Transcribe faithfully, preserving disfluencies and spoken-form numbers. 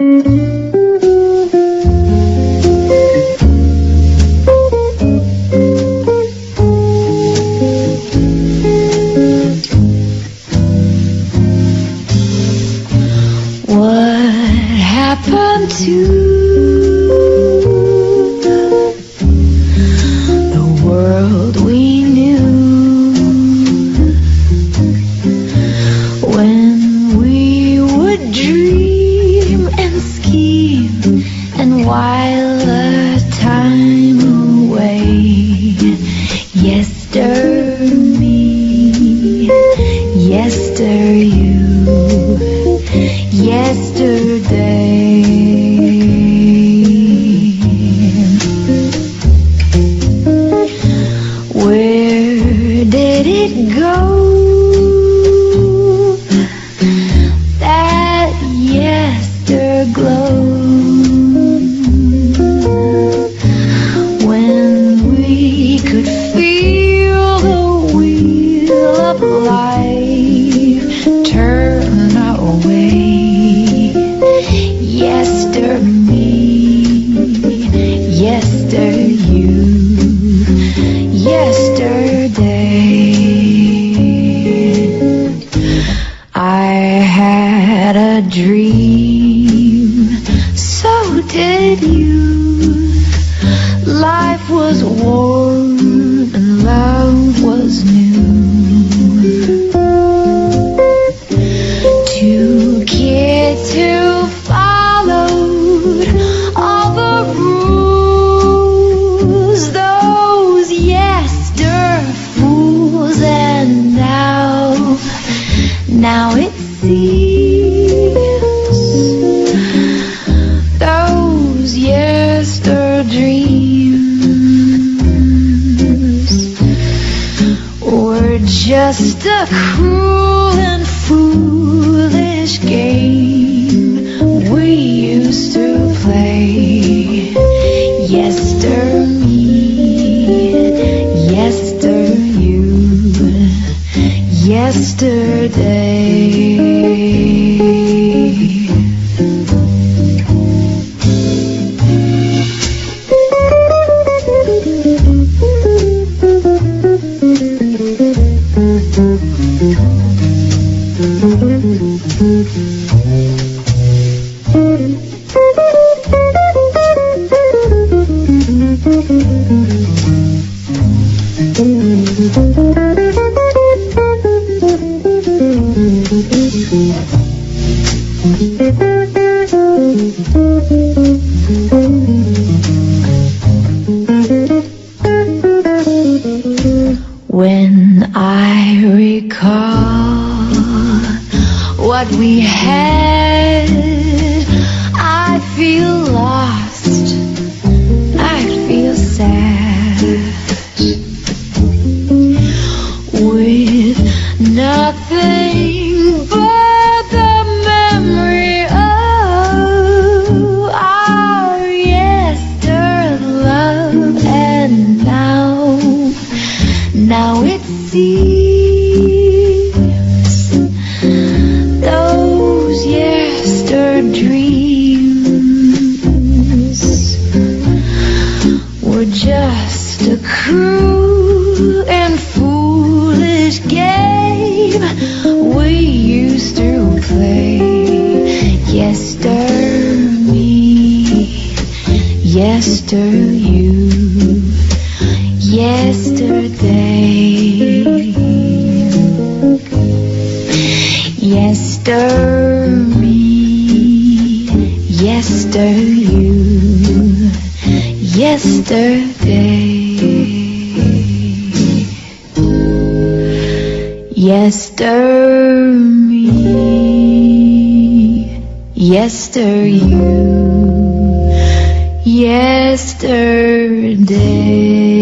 happened to the world we knew when we would dream and scheme and while the time away? Yester me, yester you, yesterday. Where did it go? That yesterglow when we could feel the wheel of life turn our way. Yester me, yester you, yesterday. I had a dream, so did you. Life was warm and love was new. Two kids who followed all the rules, those yester fools, and now, now it seems those yester dreams were just a cruel and foolish game we used to play. Yester me, yester you, yesterday. When I recall what we had, I feel lost, I feel sad, with nothing but the memory of our yester love. And now, now it seems those yester dreams were just a cruel and foolish game we used to play. Yester me, yester you, yesterday. Yester me, yester you, yesterday. Yester me, yester you, yesterday.